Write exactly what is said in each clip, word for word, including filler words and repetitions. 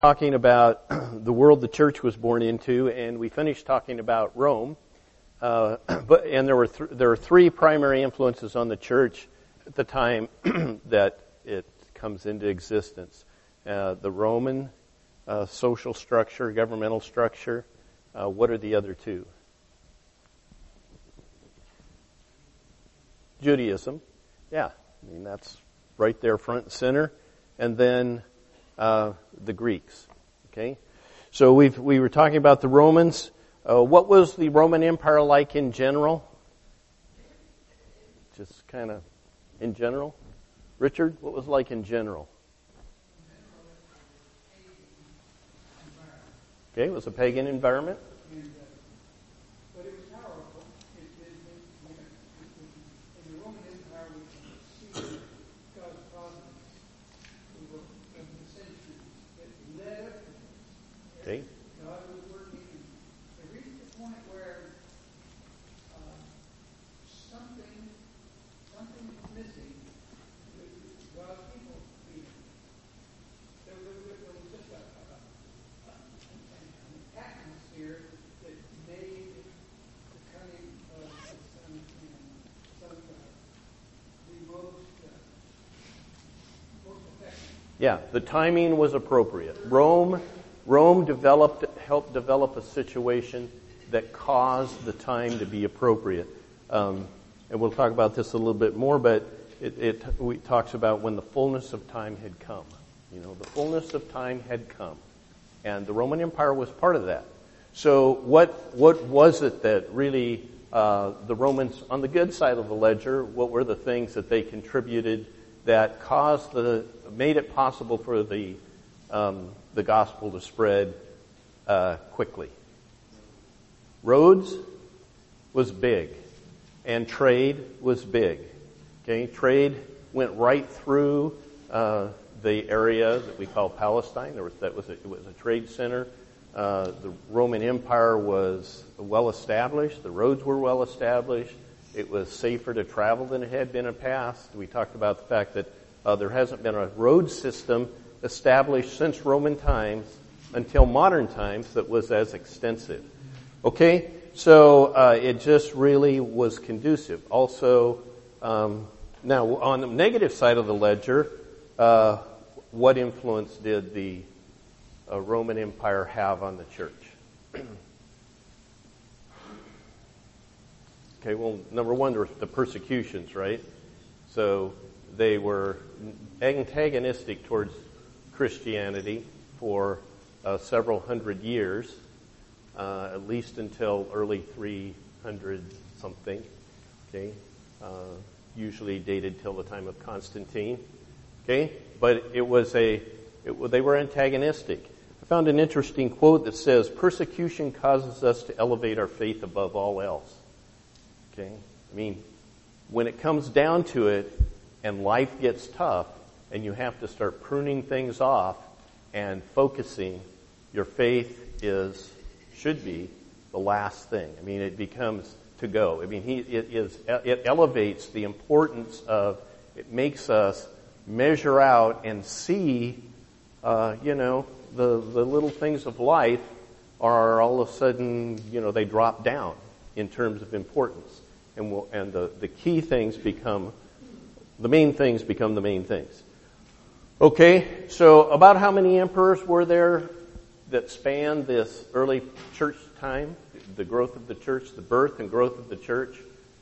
Talking about the world the church was born into, and we finished talking about Rome. Uh, but and there were th- there are three primary influences on the church at the time that it comes into existence: uh, the Roman uh, social structure, governmental structure. Uh, what are the other two? Judaism, yeah, I mean that's right there, front and center, and then. Uh, the Greeks. Okay, so we we were talking about the Romans. Uh, what was the Roman Empire like in general? Just kind of in general. Richard, what was it like in general? Okay, it was a pagan environment. But it was powerful. It, it, it, you know, in the Roman Empire, we can see God's providence over the centuries. It led up to this. Okay. God was working. It reached the point where uh, something, something was missing with God's people. There, there, there was just a, a, a, an atmosphere that made the coming of the Son and Son of God the most, uh, most effective. Yeah, the timing was appropriate. Rome, Rome developed, helped develop a situation that caused the time to be appropriate. Um, and we'll talk about this a little bit more, but it, it, it talks about when the fullness of time had come. You know, the fullness of time had come, and the Roman Empire was part of that. So, what what was it that really uh, the Romans, on the good side of the ledger, what were the things that they contributed that caused the made it possible for the um, the gospel to spread uh, quickly? Roads was big, and trade was big. Okay, trade went right through uh, the area that we call Palestine. There was that was a, it was a trade center. Uh, the Roman Empire was well established. The roads were well established. It was safer to travel than it had been in the past. We talked about the fact that uh, there hasn't been a road system established since Roman times until modern times that was as extensive. Okay, so uh, it just really was conducive. Also, um, now on the negative side of the ledger, uh, what influence did the uh, Roman Empire have on the church? Okay, well, number one, there were the persecutions, right? So they were antagonistic towards Christianity for uh, several hundred years, uh, at least until early three hundred something. Okay, uh, usually dated till the time of Constantine. Okay, but it was a it, they were antagonistic. I found an interesting quote that says, "Persecution causes us to elevate our faith above all else." Okay, I mean, when it comes down to it, and life gets tough, and you have to start pruning things off and focusing, your faith is should be the last thing. I mean, it becomes to go. I mean, he it is it elevates the importance of it makes us measure out and see, uh, you know, the the little things of life are all of a sudden, you know, they drop down in terms of importance, and we'll, and the the key things become the main things become the main things. Okay, so about how many emperors were there that spanned this early church time, the growth of the church, the birth and growth of the church?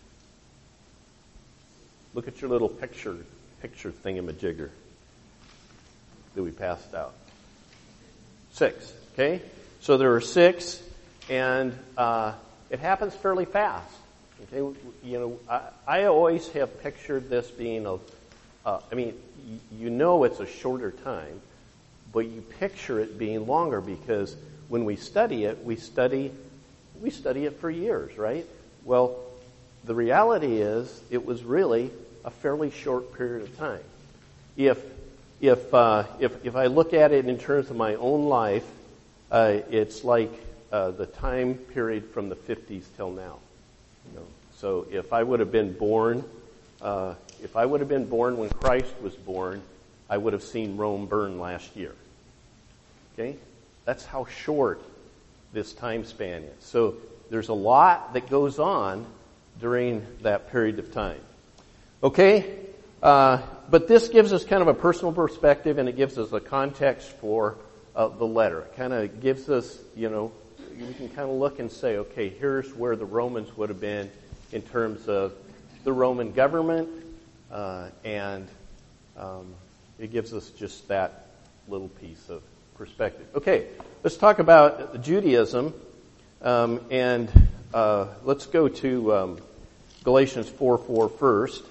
Look at your little picture picture thingamajigger that we passed out. Six, okay? So there are six, and uh, it happens fairly fast. Okay, you know, I, I always have pictured this being a, uh, I mean, you know it's a shorter time, but you picture it being longer because when we study it, we study, we study it for years, right? Well, the reality is it was really a fairly short period of time. If, if, uh, if, if I look at it in terms of my own life, uh, it's like uh, the time period from the fifties till now. You know, so if I would have been born, uh, if I would have been born when Christ was born, I would have seen Rome burn last year. Okay? That's how short this time span is. So there's a lot that goes on during that period of time. Okay? Uh, but this gives us kind of a personal perspective, and it gives us a context for uh, the letter. It kind of gives us, you know, we can kind of look and say, okay, here's where the Romans would have been in terms of the Roman government, uh, and um, it gives us just that little piece of perspective. Okay, let's talk about Judaism, um, and uh, let's go to um, Galatians four four first.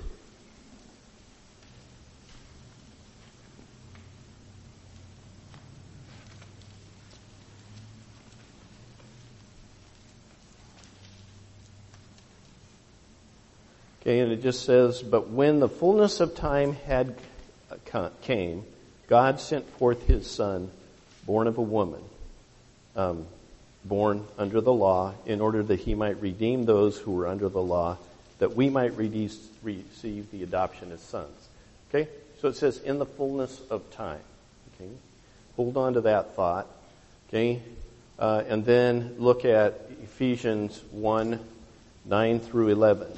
Okay, and it just says, but when the fullness of time had came, God sent forth his Son, born of a woman, um, born under the law, in order that he might redeem those who were under the law, that we might re- receive the adoption as sons. Okay, so it says, in the fullness of time. Okay, hold on to that thought. Okay, uh, and then look at Ephesians one, nine through eleven.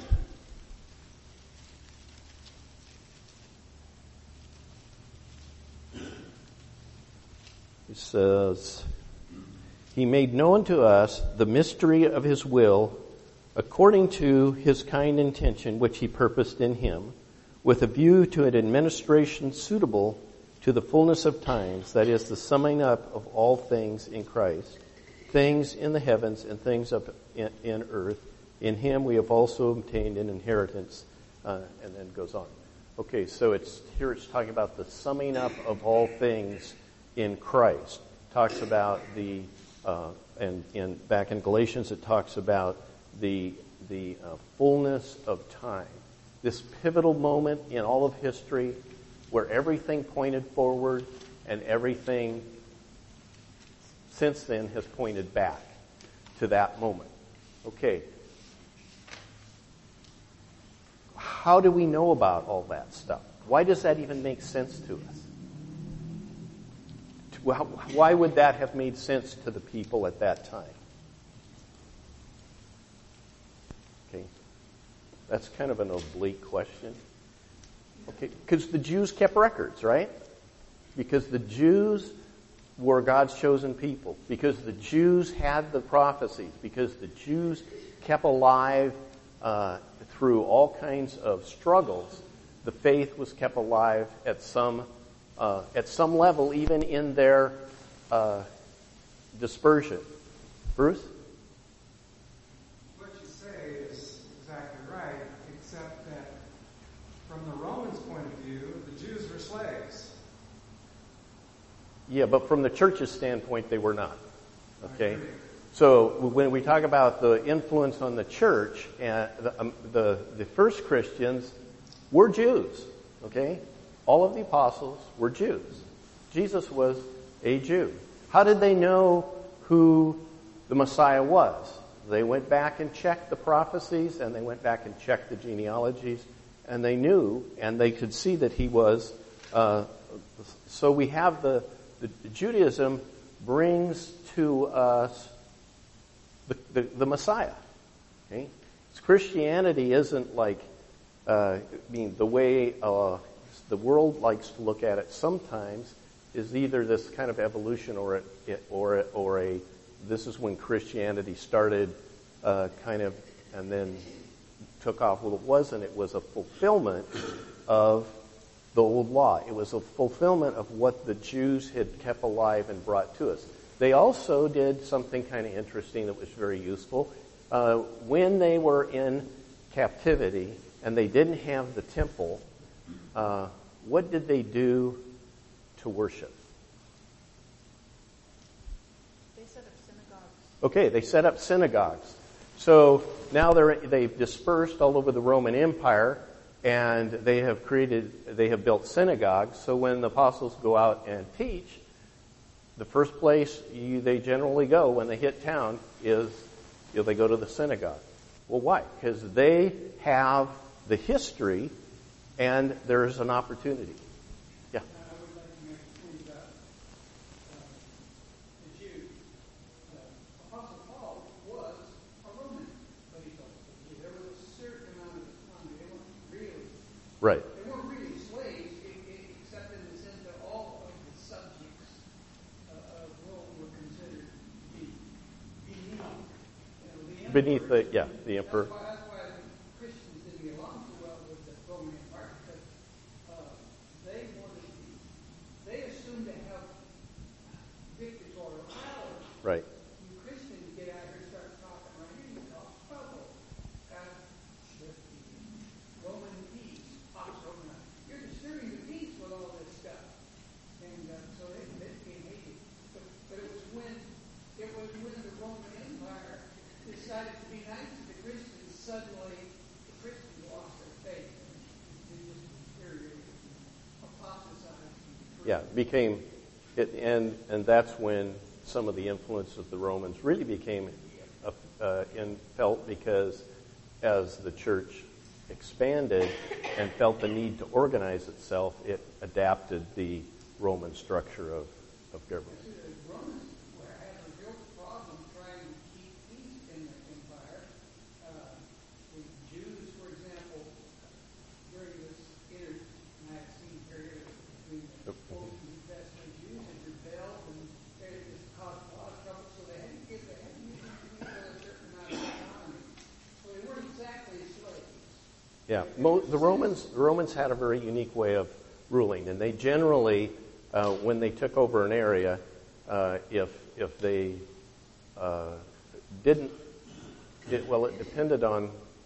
It says, he made known to us the mystery of his will according to his kind intention which he purposed in him, with a view to an administration suitable to the fullness of times, that is, the summing up of all things in Christ, things in the heavens and things up in, in earth. In him we have also obtained an inheritance, uh, and then goes on. Okay, so it's here it's talking about the summing up of all things in Christ. Talks about the uh, and in back in Galatians it talks about the the uh, fullness of time. This pivotal moment in all of history where everything pointed forward and everything since then has pointed back to that moment. Okay. How do we know about all that stuff? Why does that even make sense to us? Why would that have made sense to the people at that time? Okay. That's kind of an oblique question. Okay, because the Jews kept records, right? Because the Jews were God's chosen people. Because the Jews had the prophecies. Because the Jews kept alive uh, through all kinds of struggles. The faith was kept alive at some uh, at some level, even in their uh, dispersion. Bruce? What you say is exactly right, except that from the Romans' point of view, the Jews were slaves. Yeah, but from the church's standpoint, they were not. Okay? So when we talk about the influence on the church, and the, um, the, the first Christians were Jews. Okay? All of the apostles were Jews. Jesus was a Jew. How did they know who the Messiah was? They went back and checked the prophecies, and they went back and checked the genealogies, and they knew, and they could see that he was. Uh, so we have the, the Judaism brings to us the, the, the Messiah. Okay, Christianity isn't like, uh, I mean, the way uh, the world likes to look at it. Sometimes is either this kind of evolution or a, or a, or a this is when Christianity started, uh, kind of, and then took off. Well, it wasn't. It was a fulfillment of the old law. It was a fulfillment of what the Jews had kept alive and brought to us. They also did something kind of interesting that was very useful. Uh, when they were in captivity and they didn't have the temple, uh, what did they do to worship? They set up synagogues. Okay, they set up synagogues. So now they're, they've dispersed all over the Roman Empire, and they have created, they have built synagogues. So when the apostles go out and teach, the first place you, they generally go when they hit town is, you know, they go to the synagogue. Well, why? Because they have the history, and there's an opportunity. Yeah. I would like to make a point that uh, Right. They weren't really slaves, i- i- except in the sense that all of the subjects uh, of Rome were considered to be beneath, you know, the emperor. Beneath the, yeah, the emperor. That's why, that's why the Christians didn't get along so well with the Roman Empire, because uh, they wanted to be, they assumed to have dictatorial power. Right. You Christians get out here and start talking right here, you cause trouble. God, the Roman peace, Pax Romana. You're disturbing the peace with all this stuff. And uh, so they, they became hated. But, but it was when it was when the Roman Empire decided to be nice to the Christians, suddenly the Christians lost their faith. They just deteriorated, apostatized. Yeah, became, it, and and that's when some of the influence of the Romans really became uh, uh, in, felt, because as the church expanded and felt the need to organize itself, it adapted the Roman structure of, of government. The Romans were having a real problem trying to keep peace in their empire. Uh, the Jews, for example, during this internecine period between the Old and New Testament, Jews had rebelled and they had just caused a lot of trouble, so they had to give they had to give them a certain amount of autonomy. So they weren't exactly slaves. Yeah, Mo- the Romans the Romans had a very unique way of ruling, and they generally, uh, when they took over an area, uh, if if they uh, didn't, it, well, it depended on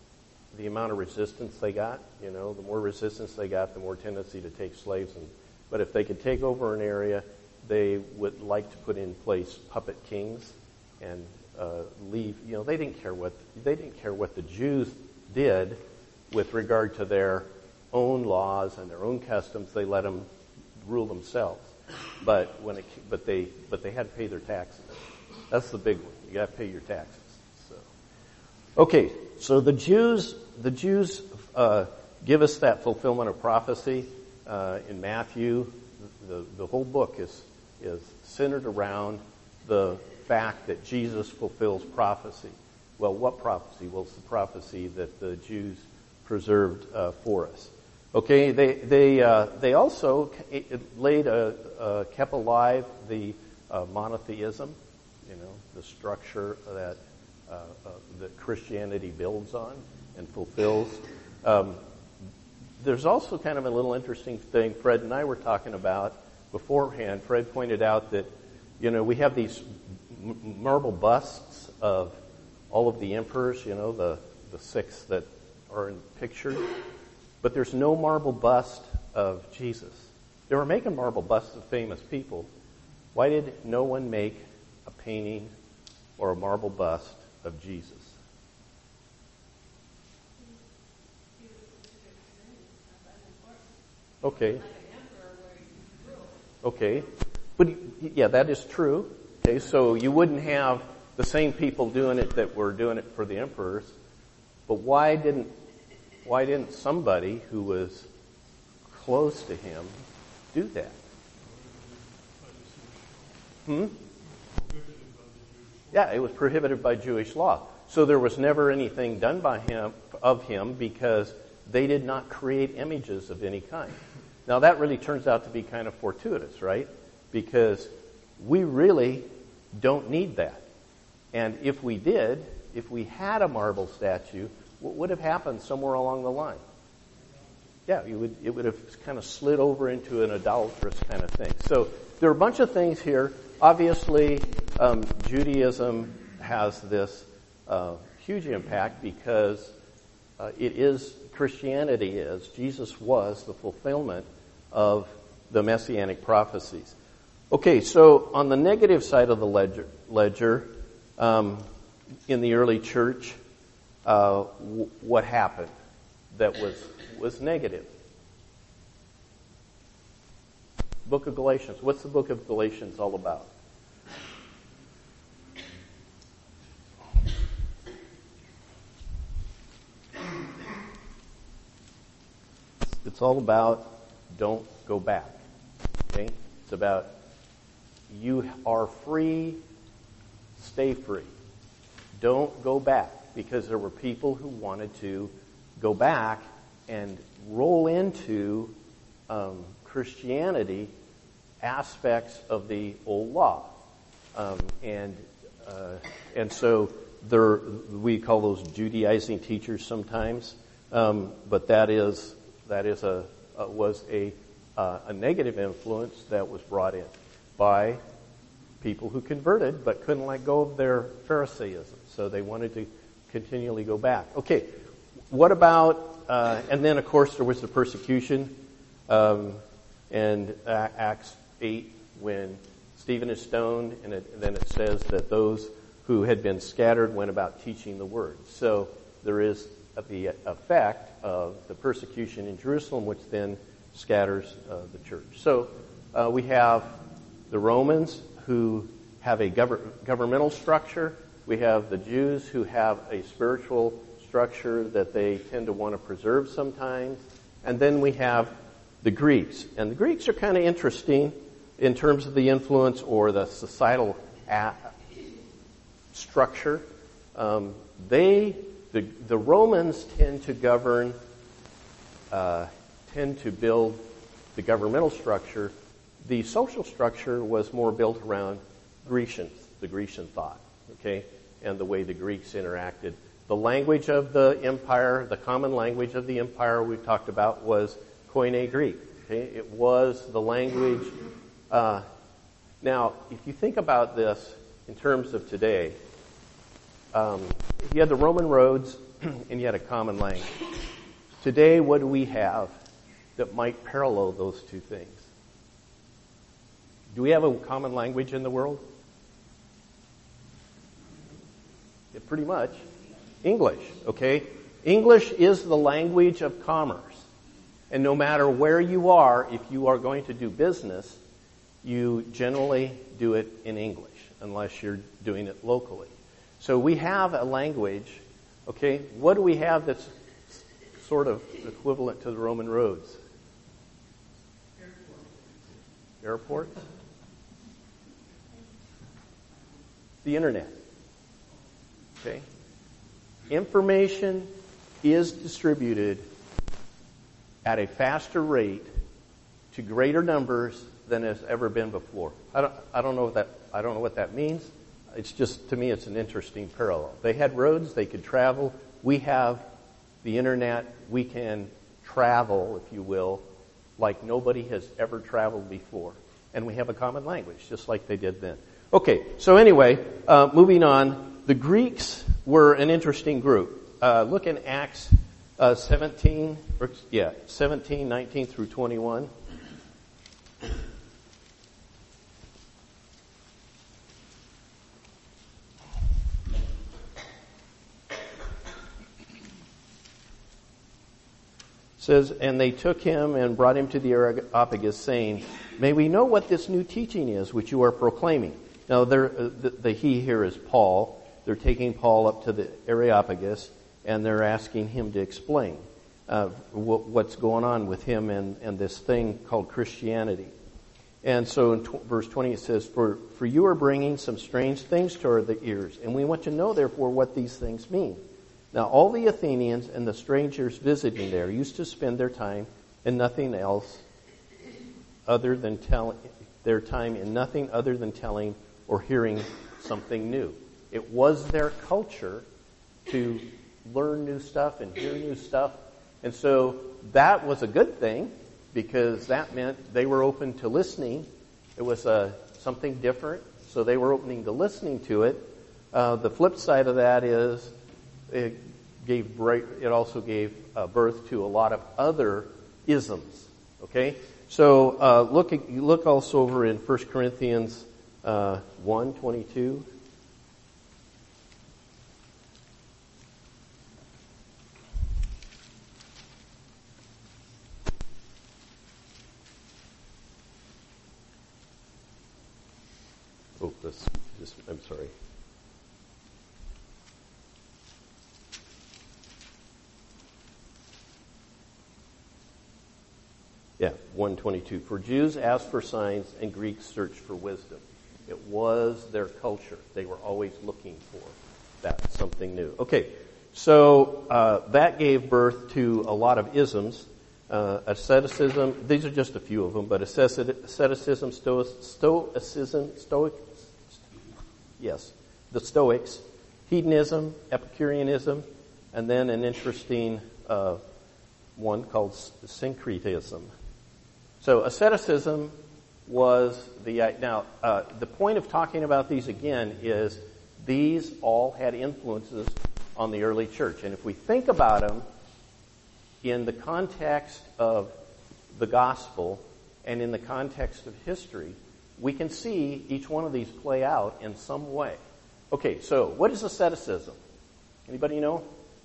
the amount of resistance they got. You know, the more resistance they got, the more tendency to take slaves. And but if they could take over an area, they would like to put in place puppet kings and uh, leave. You know, they didn't care what they didn't care what the Jews did with regard to their own laws and their own customs. They let them rule themselves. But when it, but they but they had to pay their taxes. That's the big one. You got to pay your taxes. So, okay. So the Jews the Jews uh, give us that fulfillment of prophecy uh, in Matthew. The the whole book is is centered around the fact that Jesus fulfills prophecy. Well, what prophecy? Well, it's the prophecy that the Jews preserved uh, for us. Okay, they they uh, they also laid a, uh, kept alive the uh, monotheism, you know, the structure that uh, uh, that Christianity builds on and fulfills. Um, there's also kind of a little interesting thing Fred and I were talking about beforehand. Fred pointed out that, you know, we have these m- marble busts of all of the emperors, you know, the the six that are in pictures. But there's no marble bust of Jesus. They were making marble busts of famous people. Why did no one make a painting or a marble bust of Jesus? Okay. Okay. But yeah, that is true. Okay, so you wouldn't have the same people doing it that were doing it for the emperors. But why didn't Why didn't somebody who was close to him do that? Hmm? Yeah, it was prohibited by Jewish law. So there was never anything done by him of him because they did not create images of any kind. Now that really turns out to be kind of fortuitous, right? Because we really don't need that. And if we did, if we had a marble statue, what would have happened somewhere along the line? Yeah, you would, it would have kind of slid over into an idolatrous kind of thing. So there are a bunch of things here. Obviously, um, Judaism has this uh, huge impact because uh, it is, Christianity is, Jesus was the fulfillment of the Messianic prophecies. Okay, so on the negative side of the ledger, ledger um, in the early church, Uh, w- what happened that was was negative? Book of Galatians. What's the book of Galatians all about? It's all about don't go back. Okay? It's about you are free, stay free. Don't go back. Because there were people who wanted to go back and roll into um, Christianity aspects of the old law. Um, and uh, and so there, we call those Judaizing teachers sometimes, um, but that is that is a, a was a uh, a negative influence that was brought in by people who converted but couldn't let go of their Pharisaism, so they wanted to continually go back. Okay, what about uh, and then of course there was the persecution, um, and uh, Acts eight when Stephen is stoned, and, it, and then it says that those who had been scattered went about teaching the word. So there is the effect of the persecution in Jerusalem, which then scatters uh, the church. So uh, we have the Romans who have a gov- governmental structure. We have the Jews who have a spiritual structure that they tend to want to preserve sometimes. And then we have the Greeks. And the Greeks are kind of interesting in terms of the influence or the societal a- structure. Um, they, the, the Romans tend to govern, uh, tend to build the governmental structure. The social structure was more built around Grecians, the Grecian thought, okay, and the way the Greeks interacted. The language of the empire, the common language of the empire we talked about was Koine Greek. Okay, it was the language. Uh, now, if you think about this in terms of today, um, you had the Roman roads and you had a common language. Today, what do we have that might parallel those two things? Do we have a common language in the world? Yeah, pretty much. English, okay? English is the language of commerce. And no matter where you are, if you are going to do business, you generally do it in English, unless you're doing it locally. So we have a language, okay? What do we have that's sort of equivalent to the Roman roads? Airports? The internet. Okay? Information is distributed at a faster rate to greater numbers than has ever been before. I don't, I don't know what that, I don't know what that means. It's just, to me, it's an interesting parallel. They had roads, they could travel. We have the internet. We can travel, if you will, like nobody has ever traveled before. And we have a common language, just like they did then. Okay, so anyway, uh, moving on. The Greeks were an interesting group. Uh, look in Acts uh, seventeen, or, yeah, seventeen, nineteen through twenty-one. Says, and they took him and brought him to the Areopagus, saying, may we know what this new teaching is which you are proclaiming? Now, there, uh, the, the he here is Paul. They're taking Paul up to the Areopagus, and they're asking him to explain uh, w- what's going on with him and, and this thing called Christianity. And so in tw- verse twenty it says, for, for you are bringing some strange things to our ears, and we want to know, therefore, what these things mean. Now, all the Athenians and the strangers visiting there used to spend their time in nothing else other than telling, their time in nothing other than telling or hearing something new. It was their culture to learn new stuff and hear new stuff. And so that was a good thing because that meant they were open to listening. It was uh, something different, so they were opening to listening to it. Uh, the flip side of that is it gave it also gave uh, birth to a lot of other isms. Okay, so uh, look look also over in First Corinthians uh, one twenty-two. Oh, this just I'm sorry. Yeah, one twenty-two. For Jews asked for signs and Greeks searched for wisdom. It was their culture. They were always looking for that, something new. Okay, So uh, that gave birth to a lot of isms. Uh, asceticism, these are just a few of them, but asceticism, stoic, stoicism, stoic, yes, the Stoics, hedonism, Epicureanism, and then an interesting uh, one called syncretism. So asceticism was the, now uh, the point of talking about these again is these all had influences on the early church. And if we think about them in the context of the gospel and in the context of history, we can see each one of these play out in some way. Okay, so what is asceticism? Anybody know?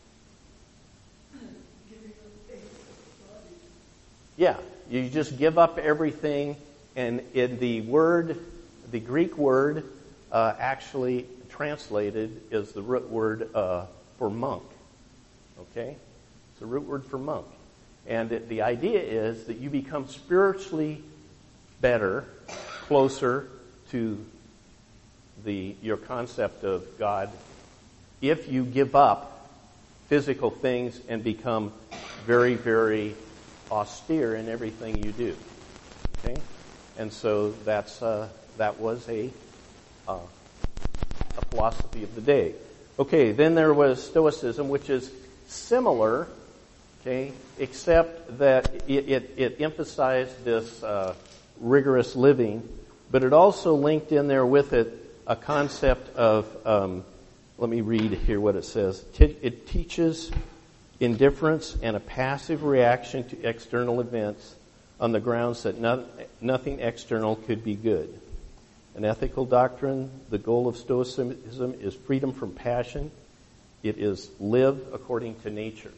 Yeah, you just give up everything, and in the word, the Greek word uh, actually translated is the root word uh, for monk. Okay? It's the root word for monk. And it, the idea is that you become spiritually better, closer to the your concept of God if you give up physical things and become very, very austere in everything you do. Okay? And so that's uh, that was a uh, a philosophy of the day. Okay, then there was Stoicism, which is similar, okay, except that it, it, it emphasized this uh, rigorous living, but it also linked in there with it a concept of, um, let me read here what it says. It teaches indifference and a passive reaction to external events on the grounds that no, nothing external could be good. An ethical doctrine, the goal of Stoicism is freedom from passion. It is live according to nature.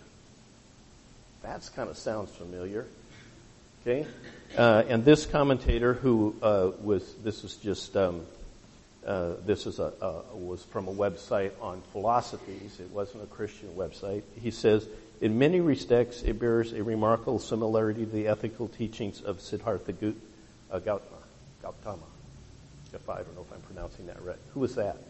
That kind of sounds familiar. Okay? Uh, and this commentator who uh, was, this is just, um, uh, this is a, uh, was from a website on philosophies. It wasn't a Christian website. He says, in many respects, it bears a remarkable similarity to the ethical teachings of Siddhartha uh, Gautama. Gautama. If I don't know if I'm pronouncing that right. Who was that?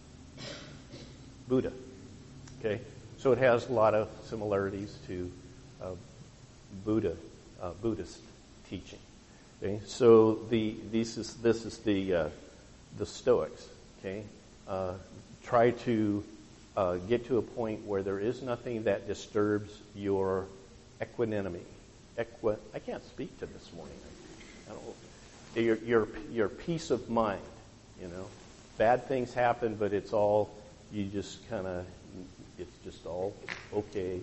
Buddha. Okay, so it has a lot of similarities to uh, Buddha, uh, Buddhist teaching. Okay, so the this is this is the uh, the Stoics. Okay, uh, try to uh, get to a point where there is nothing that disturbs your equanimity. Equi- I can't speak to this morning. I don't know. Your, your your peace of mind, you know. Bad things happen, but it's all, you just kind of, it's just all okay.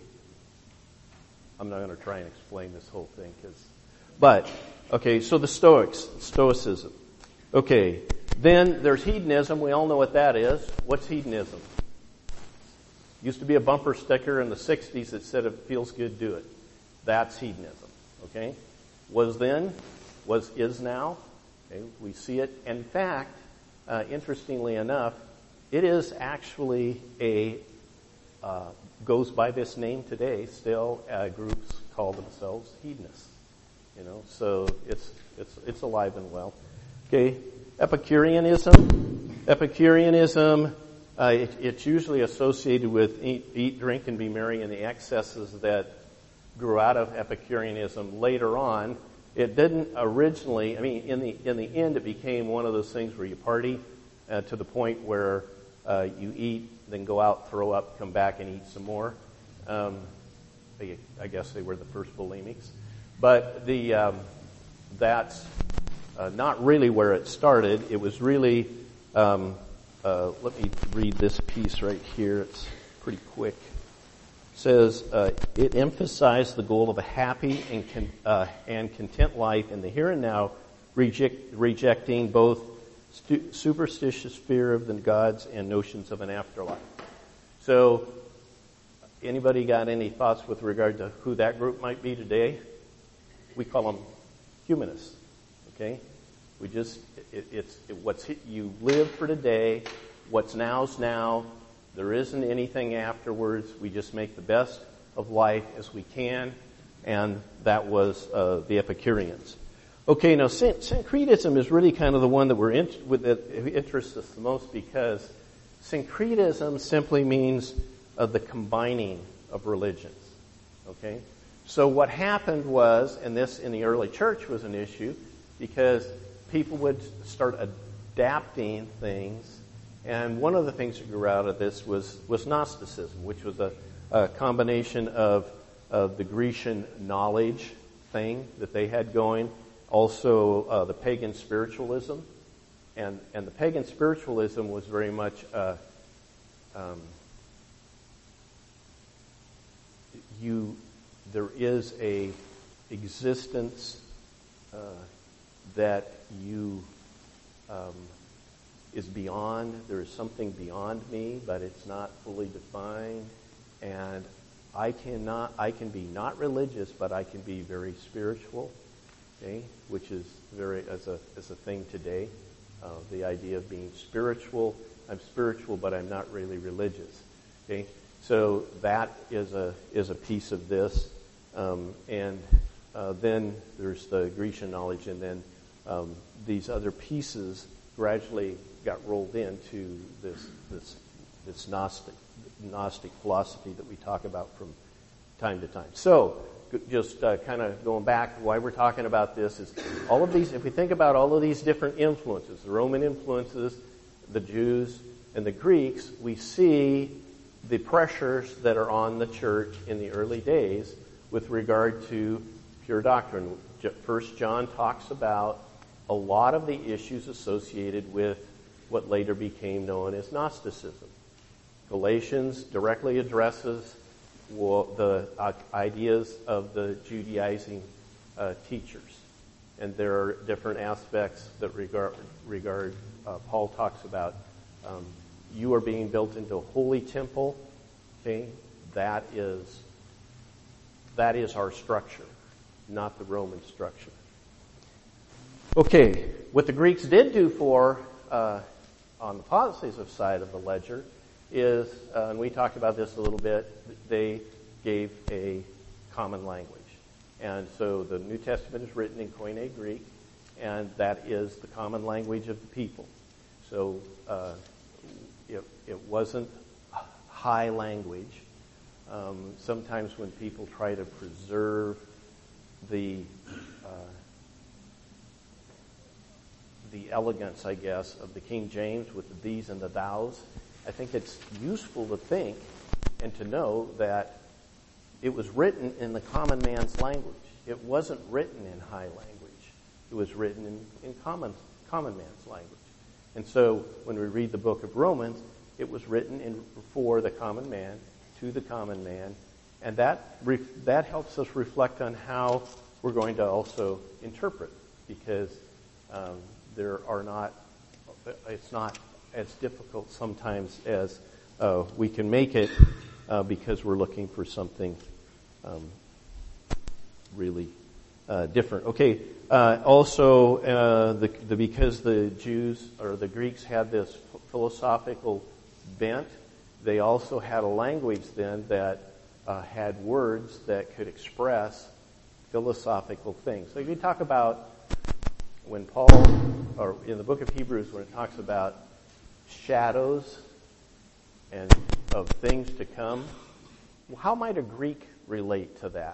I'm not going to try and explain this whole thing, because, but, okay, so the Stoics, Stoicism. Okay, then there's hedonism. We all know what that is. What's hedonism? Used to be a bumper sticker in the sixties that said, if it feels good, do it. That's hedonism, okay? Was then, was is now. Okay, we see it. In fact, uh, interestingly enough, it is actually a uh, goes by this name today. Still, uh, groups call themselves hedonists. You know, so it's it's it's alive and well. Okay, Epicureanism. Epicureanism. Uh, it, it's usually associated with eat, eat, drink, and be merry, and the excesses that grew out of Epicureanism later on. It didn't originally, I mean, in the in the end, it became one of those things where you party uh, to the point where uh, you eat, then go out, throw up, come back and eat some more. Um, they, I guess they were the first bulimics. But the um, that's uh, not really where it started. It was really, um, uh, let me read this piece right here. It's pretty quick. Says uh, it emphasized the goal of a happy and con- uh, and content life in the here and now, reject, rejecting both stu- superstitious fear of the gods and notions of an afterlife. So, anybody got any thoughts with regard to who that group might be today? We call them humanists. Okay, we just it, it's it, what's you live for today. What's now's now. There isn't anything afterwards. We just make the best of life as we can, and that was uh, the Epicureans. Okay, now syn- syncretism is really kind of the one that we're in- with that interests us the most, because syncretism simply means of the combining of religions. Okay? So what happened was, and this in the early church was an issue, because people would start adapting things, and one of the things that grew out of this was, was Gnosticism, which was a, a combination of, of the Grecian knowledge thing that they had going, also uh, the pagan spiritualism, and, and the pagan spiritualism was very much uh, um, you. There is a existence uh, that you um, is beyond. There is something beyond me, but it's not fully defined. And I cannot. I can be not religious, but I can be very spiritual. Okay, which is very as a as a thing today. Uh, the idea of being spiritual. I'm spiritual, but I'm not really religious. Okay, so that is a is a piece of this. Um, and uh, then there's the Grecian knowledge, and then um, these other pieces gradually got rolled into this this this Gnostic Gnostic philosophy that we talk about from time to time. So, just uh, kind of going back, why we're talking about this is all of these. If we think about all of these different influences, the Roman influences, the Jews, and the Greeks, we see the pressures that are on the church in the early days with regard to pure doctrine. First John talks about a lot of the issues associated with what later became known as Gnosticism. Galatians directly addresses the ideas of the Judaizing uh, teachers. And there are different aspects that regard, regard uh, Paul talks about um, you are being built into a holy temple. Okay, that is That is our structure, not the Roman structure. Okay, what the Greeks did do for, uh, on the positive side of the ledger, is, uh, and we talked about this a little bit, they gave a common language. And so the New Testament is written in Koine Greek, and that is the common language of the people. So uh, it, it wasn't high language. Um, sometimes when people try to preserve the uh, the elegance, I guess, of the King James with the these and the thous, I think it's useful to think and to know that it was written in the common man's language. It wasn't written in high language. It was written in, in common common man's language. And so when we read the book of Romans, it was written in, for the common man, to the common man, and that ref- that helps us reflect on how we're going to also interpret, because um, there are not, it's not as difficult sometimes as uh, we can make it, uh, because we're looking for something um, really uh, different. Okay. Uh, also, uh, the, the because the Jews or the Greeks had this philosophical bent, they also had a language then that uh, had words that could express philosophical things. So if you talk about when Paul, or in the book of Hebrews, when it talks about shadows and of things to come, how might a Greek relate to that?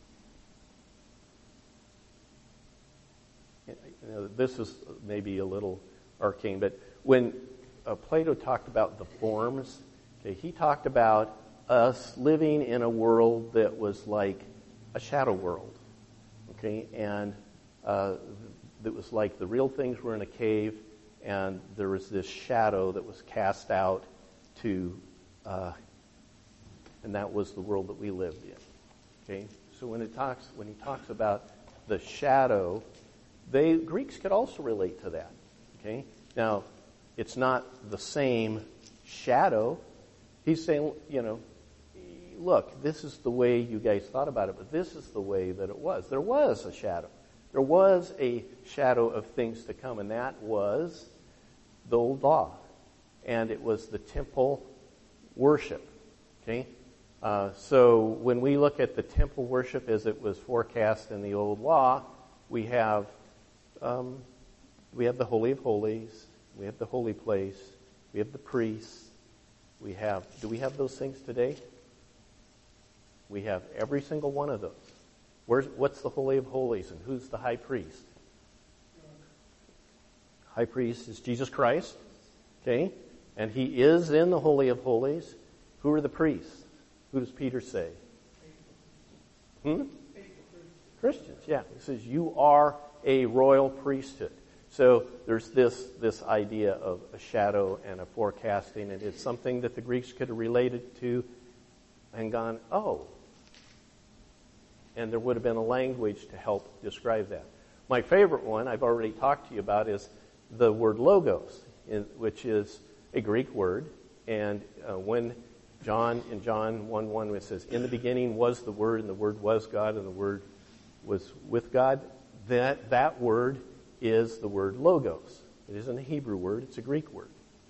You know, this is maybe a little arcane, but when uh, Plato talked about the forms, okay, he talked about us living in a world that was like a shadow world, okay, and uh, that was like the real things were in a cave, and there was this shadow that was cast out to, uh, and that was the world that we lived in, okay. So when it talks, when he talks about the shadow, they Greeks could also relate to that, okay. Now, it's not the same shadow. He's saying, you know, look, this is the way you guys thought about it, but this is the way that it was. There was a shadow. There was a shadow of things to come, and that was the old law. And it was the temple worship. Okay? Uh, so when we look at the temple worship as it was forecast in the old law, we have um, we have the Holy of Holies, we have the holy place, we have the priests, We have, do we have those things today? We have every single one of those. Where's, what's the Holy of Holies and who's the high priest? High priest is Jesus Christ. Okay? And he is in the Holy of Holies. Who are the priests? Who does Peter say? Hmm? Christians, yeah. He says, you are a royal priesthood. So there's this, this idea of a shadow and a forecasting, and it's something that the Greeks could have related to and gone, oh. And there would have been a language to help describe that. My favorite one I've already talked to you about is the word logos, in, which is a Greek word. And uh, when John, in John one one, it says, in the beginning was the Word, and the Word was God, and the Word was with God, that, that word is the word logos. It isn't a Hebrew word, it's a Greek word.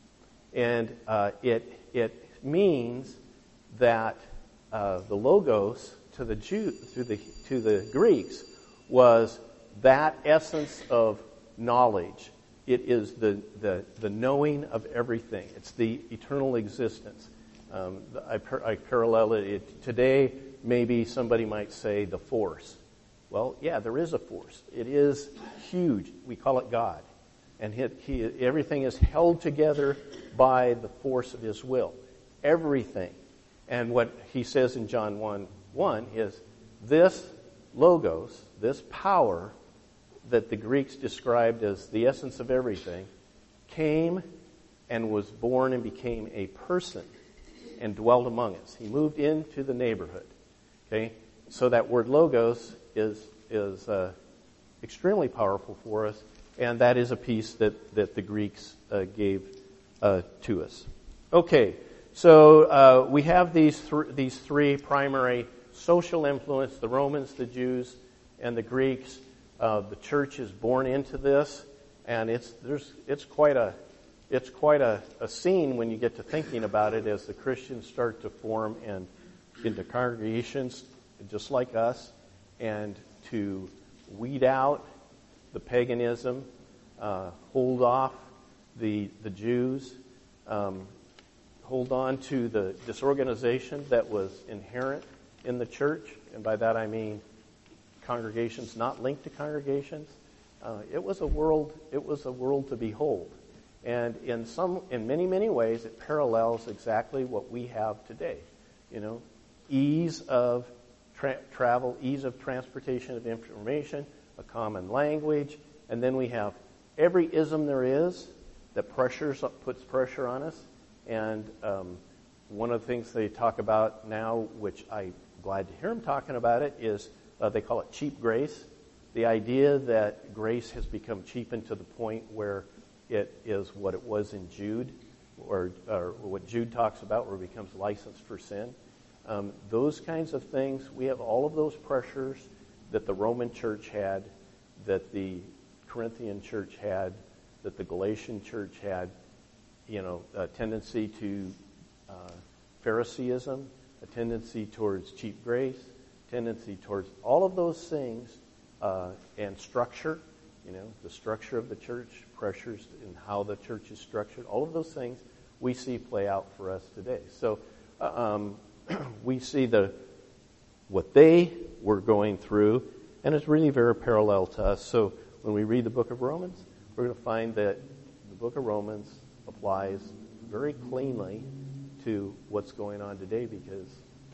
And uh, it it means that uh, the logos to the Jew, to the to the Greeks was that essence of knowledge. It is the the, the knowing of everything. It's the eternal existence. Um, I, per, I parallel it, it today. Maybe somebody might say the force. Well, yeah, there is a force. It is huge. We call it God. And he, he, everything is held together by the force of his will. Everything. And what he says in John one one is this logos, this power that the Greeks described as the essence of everything, came and was born and became a person and dwelt among us. He moved into the neighborhood. Okay? So that word logos is is uh, extremely powerful for us, and that is a piece that, that the Greeks uh, gave uh, to us. Okay, so uh, we have these th- these three primary social influence: the Romans, the Jews, and the Greeks. Uh, the church is born into this, and it's there's it's quite a it's quite a, a scene when you get to thinking about it as the Christians start to form and into congregations just like us, and to weed out the paganism, uh, hold off the the Jews, um, hold on to the disorganization that was inherent in the church, and by that I mean congregations not linked to congregations. Uh, it was a world. It was a world to behold, and in some, in many, many ways, it parallels exactly what we have today. You know, ease of Tra- travel, ease of transportation of information, a common language, and then we have every ism there is that pressures puts pressure on us. And um, one of the things they talk about now, which I'm glad to hear them talking about it, is uh, they call it cheap grace. The idea that grace has become cheapened to the point where it is what it was in Jude, or, or what Jude talks about, where it becomes license for sin. Um, those kinds of things, we have all of those pressures that the Roman church had, that the Corinthian church had, that the Galatian church had, you know, a tendency to uh, Phariseeism, a tendency towards cheap grace, tendency towards all of those things, uh, and structure, you know, the structure of the church, pressures in how the church is structured, all of those things we see play out for us today. So, uh, um, we see the what they were going through, and it's really very parallel to us. So when we read the book of Romans, we're going to find that the book of Romans applies very cleanly to what's going on today, because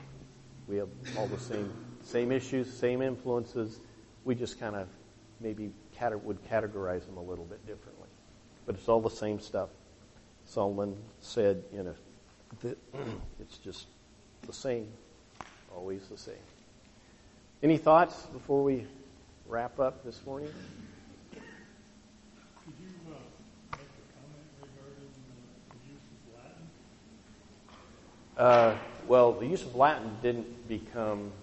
we have all the same same issues, same influences. We just kind of maybe cat- would categorize them a little bit differently. But it's all the same stuff. Solomon said, you know, that it's just the same, always the same. Any thoughts before we wrap up this morning? Could you uh, make a comment regarding uh, the use of Latin? Uh, well, the use of Latin didn't become...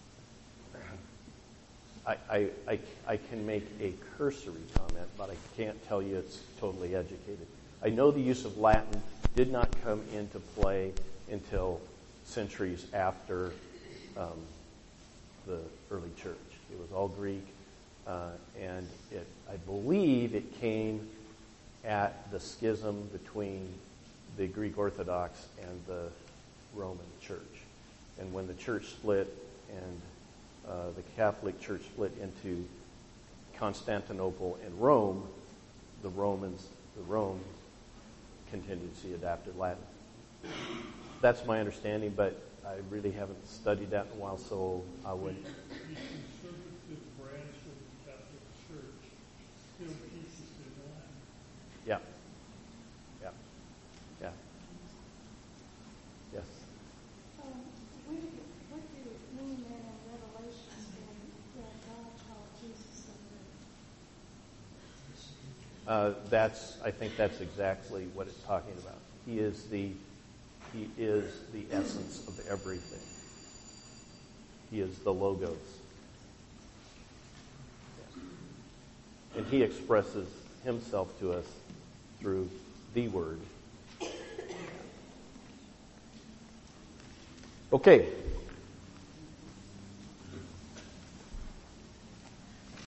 I, I, I, I can make a cursory comment, but I can't tell you it's totally educated. I know the use of Latin did not come into play until centuries after um, the early church. It was all Greek, uh, and it, I believe it came at the schism between the Greek Orthodox and the Roman Church. And when the church split and uh, the Catholic Church split into Constantinople and Rome, the Romans, the Rome continued to see adapted Latin. That's my understanding, but I really haven't studied that in a while, so I would. The conservative branch of the Catholic Church still teaches it in Latin. Yeah. Yeah. Yeah. Yes. Um, what do you, what do you mean then in Revelations when that God called Jesus the Lord? Uh, that's, I think that's exactly what it's talking about. He is the, he is the essence of everything. He is the Logos. Yeah. And he expresses himself to us through the Word. Okay.